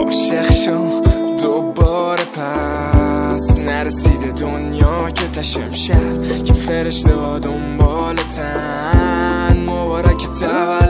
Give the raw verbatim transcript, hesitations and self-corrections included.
عاشق شو دوباره پس نرسیده دنیا که تشم شب که فرشته ها دنبالتن. مبارک تولد